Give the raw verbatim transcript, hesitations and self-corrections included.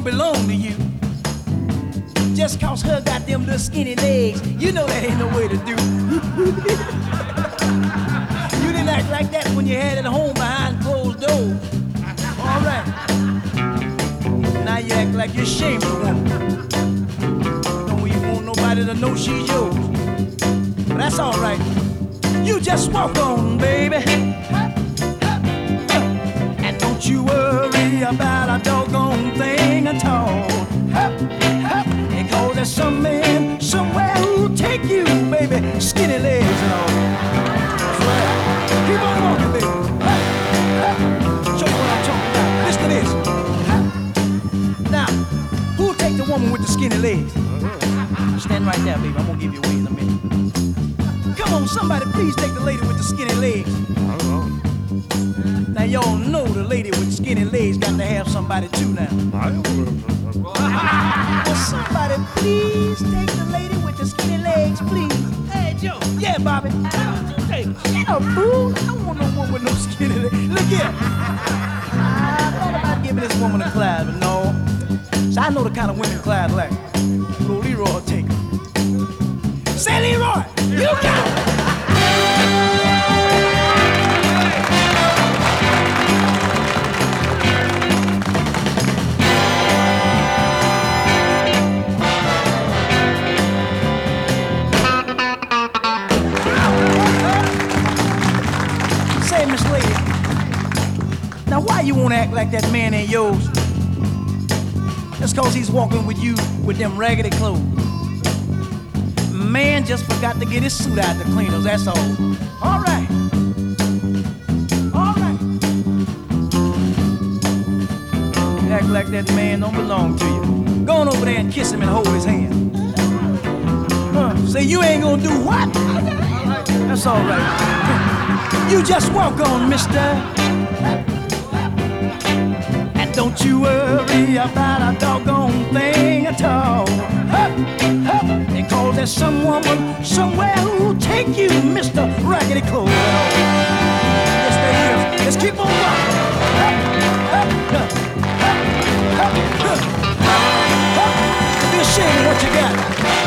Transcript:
belong to you. Just cause her got them little skinny legs, you know that ain't no way to do. You didn't act like that when you had it home behind closed doors. All right. Now you act like you're ashamed of the woman. Don't you want nobody to know she's yours. But that's all right. You just walk on, baby. And don't you worry about a doggone thing at all. Because there's some man somewhere who'll take you, baby. Skinny legs and all. That's right. Keep on walking, baby. Show you what I'm talking about. Listen to this. Now, who'll take the woman with the skinny legs? Stand right there, baby. I'm gonna give you away in a minute. Come on, somebody please take the lady with the skinny legs. Now y'all know the lady with skinny legs got to have somebody too now. Well, somebody please take the lady with the skinny legs, please. Hey, Joe. Yeah, Bobby. Hey, get a fool. I don't want no one with no skinny legs. Look here. I thought about giving this woman a Clyde, but no. So I know the kind of women Clyde like. Little Leroy will take her. Say, Leroy, you got it. Say, Miss Lady, now why you wanna act like that man ain't yours? Just cause he's walking with you with them raggedy clothes. Man just forgot to get his suit out the cleaners, that's all. All right. All right. You act like that man don't belong to you. Go on over there and kiss him and hold his hand. Huh. Say you ain't gonna do what? That's all right. You just walk on, mister. And don't you worry about a doggone thing at all. Hup, hup. Because there's some woman somewhere who'll take you, Mister Raggedy Clothes. Yes, there is. Let's keep on walking. Hup, hup, hup, hup, hup, hup, hup. Be ashamed of what you got.